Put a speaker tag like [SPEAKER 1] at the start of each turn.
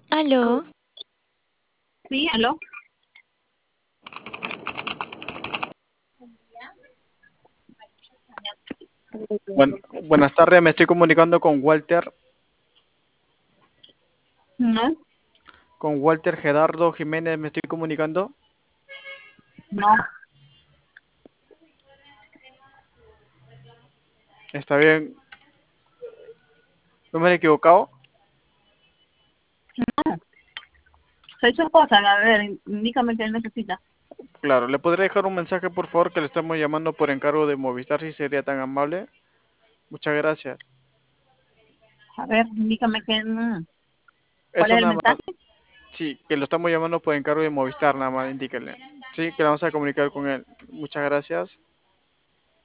[SPEAKER 1] Aló,
[SPEAKER 2] Sí, aló.
[SPEAKER 3] Buenas tardes, me estoy comunicando
[SPEAKER 2] No,
[SPEAKER 3] con Walter Gerardo Jiménez, me estoy comunicando.
[SPEAKER 2] no,
[SPEAKER 3] Está bien, no me he equivocado.
[SPEAKER 2] no. Soy su esposa. A ver, indícame qué necesita.
[SPEAKER 3] Claro, ¿le podría dejar un mensaje, por favor, que le estamos llamando por encargo de Movistar, si sería tan amable? Muchas gracias.
[SPEAKER 2] A ver, indícame qué. ¿Cuál
[SPEAKER 3] Eso
[SPEAKER 2] es el
[SPEAKER 3] nada
[SPEAKER 2] mensaje?
[SPEAKER 3] más. Sí, que lo estamos llamando por encargo de Movistar, nada más, indíquenle. Sí, que le vamos a comunicar con él. Muchas gracias.